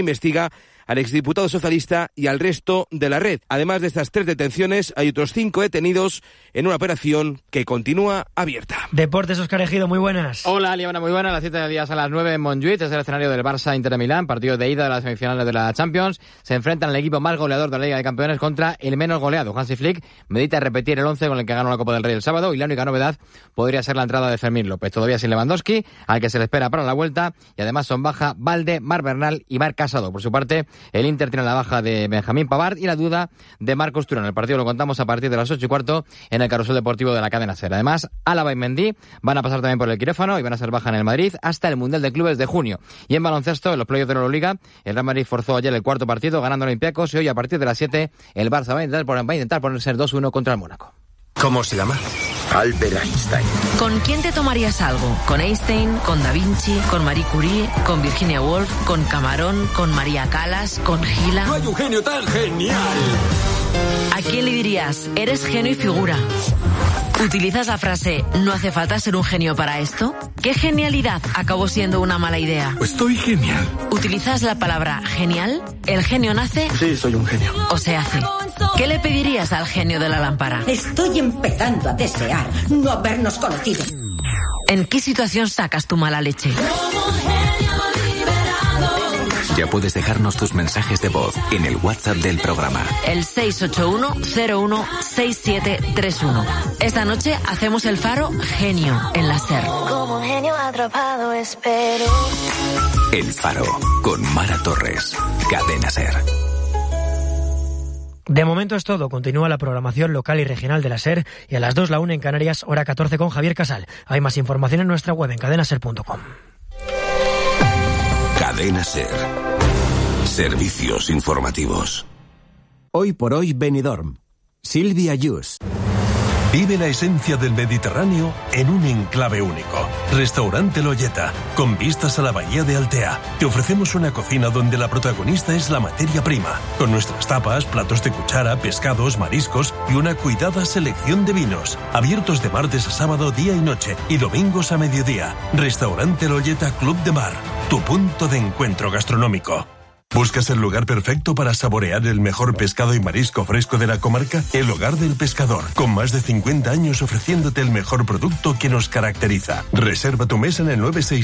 investiga al exdiputado socialista y al resto de la red. Además de estas 3 detenciones, hay otros 5 detenidos en una operación que continúa abierta. Deportes, Óscar Ejido, muy buenas. Hola, Liana, muy buenas. A las 7 del día a las 9 en Montjuïc, es el escenario del Barça Inter de Milán, partido de ida de las semifinales de la Champions. Se enfrentan el equipo más goleador de la Liga de Campeones contra el menos goleado. Hansi Flick medita repetir el 11 con el que ganó la Copa del Rey el sábado, y la única novedad podría ser la entrada de Fermín López, todavía sin Lewandowski, al que se le espera para la vuelta, y además son baja Valde, Marc Bernal y Marc Casado. Por su parte, el Inter tiene la baja de Benjamín Pavard y la duda de Marcos Thuram. El partido lo contamos a partir de las 8:15 en el carrusel deportivo de la cadena SER. Además, Álava y Mendy van a pasar también por el quirófano y van a ser baja en el Madrid hasta el Mundial de Clubes de junio. Y en baloncesto, en los playoffs de la Euroliga, el Real Madrid forzó ayer el cuarto partido ganando a Olympiacos, y hoy a partir de las 7 el Barça va a intentar ponerse el 2-1 contra el Mónaco. ¿Cómo se llama? Albert Einstein. ¿Con quién te tomarías algo? ¿Con Einstein? ¿Con Da Vinci? ¿Con Marie Curie? ¿Con Virginia Woolf? ¿Con Camarón? ¿Con María Callas? ¿Con Gila? ¡No hay un genio tan genial! ¿A quién le dirías? Eres genio y figura. ¿Utilizas la frase no hace falta ser un genio para esto? ¿Qué genialidad acabó siendo una mala idea? Estoy genial. ¿Utilizas la palabra genial? ¿El genio nace? Sí, soy un genio. ¿O se hace? ¿Qué le pedirías al genio de la lámpara? Estoy empezando a desear no habernos conocido. ¿En qué situación sacas tu mala leche? Ya puedes dejarnos tus mensajes de voz en el WhatsApp del programa. El 681-016731. Esta noche hacemos el faro genio en la SER. Como un genio atrapado espero. El Faro, con Mara Torres. Cadena SER. De momento es todo. Continúa la programación local y regional de la SER, y a las 2 la 1 en Canarias, hora 14 con Javier Casal. Hay más información en nuestra web en cadenaser.com. Cadena SER. Servicios informativos. Hoy por hoy Benidorm. Silvia Yus. Vive la esencia del Mediterráneo en un enclave único. Restaurante Loyeta, con vistas a la bahía de Altea. Te ofrecemos una cocina donde la protagonista es la materia prima, con nuestras tapas, platos de cuchara, pescados, mariscos y una cuidada selección de vinos. Abiertos de martes a sábado día y noche y domingos a mediodía. Restaurante Loyeta Club de Mar, tu punto de encuentro gastronómico. ¿Buscas el lugar perfecto para saborear el mejor pescado y marisco fresco de la comarca? El Hogar del Pescador, con más de 50 años ofreciéndote el mejor producto que nos caracteriza. Reserva tu mesa en el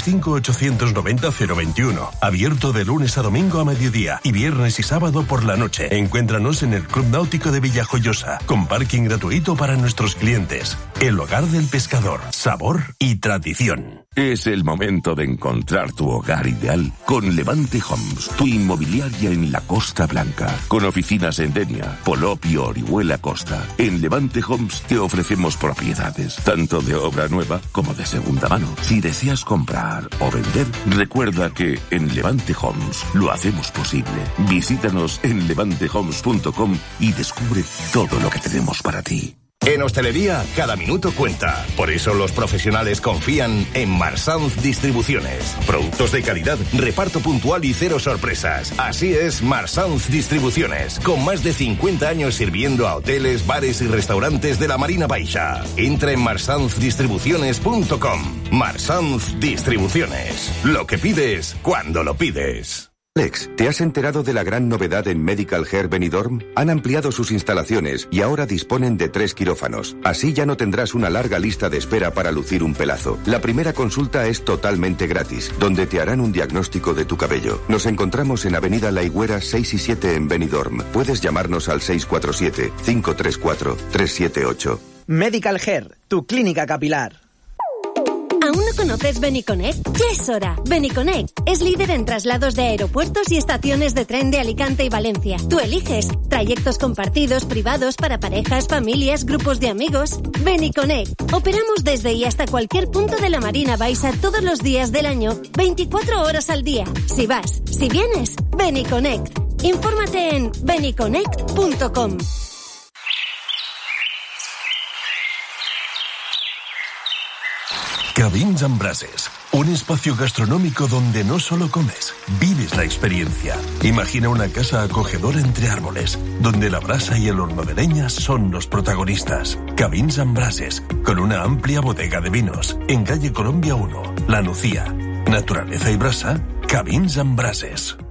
965-890-021. Abierto de lunes a domingo a mediodía y viernes y sábado por la noche. Encuéntranos en el Club Náutico de Villajoyosa, con parking gratuito para nuestros clientes. El Hogar del Pescador, sabor y tradición. Es el momento de encontrar tu hogar ideal con Levante Homes, tu inmobiliaria en la Costa Blanca, con oficinas en Denia, Polop y Orihuela Costa. En Levante Homes te ofrecemos propiedades, tanto de obra nueva como de segunda mano. Si deseas comprar o vender, recuerda que en Levante Homes lo hacemos posible. Visítanos en levantehomes.com y descubre todo lo que tenemos para ti. En hostelería, cada minuto cuenta. Por eso los profesionales confían en Marsanz Distribuciones. Productos de calidad, reparto puntual y cero sorpresas. Así es Marsanz Distribuciones, con más de 50 años sirviendo a hoteles, bares y restaurantes de la Marina Baixa. Entra en marsanzdistribuciones.com. Marsanz Distribuciones. Lo que pides, cuando lo pides. Alex, ¿te has enterado de la gran novedad en Medical Hair Benidorm? Han ampliado sus instalaciones y ahora disponen de 3 quirófanos. Así ya no tendrás una larga lista de espera para lucir un pelazo. La primera consulta es totalmente gratis, donde te harán un diagnóstico de tu cabello. Nos encontramos en Avenida La Higuera 6 y 7 en Benidorm. Puedes llamarnos al 647-534-378. Medical Hair, tu clínica capilar. ¿Aún no conoces Beniconnect? Ya es hora. Beniconnect es líder en traslados de aeropuertos y estaciones de tren de Alicante y Valencia. Tú eliges trayectos compartidos, privados, para parejas, familias, grupos de amigos. Beniconnect. Operamos desde y hasta cualquier punto de la Marina Baixa todos los días del año, 24 horas al día. Si vas, si vienes, Beniconnect. Infórmate en beniconnect.com. Cabins and Brasses, un espacio gastronómico donde no solo comes, vives la experiencia. Imagina una casa acogedora entre árboles, donde la brasa y el horno de leña son los protagonistas. Cabins and Brasses, con una amplia bodega de vinos, en calle Colombia 1, La Nucía. Naturaleza y brasa, Cabins and Brasses.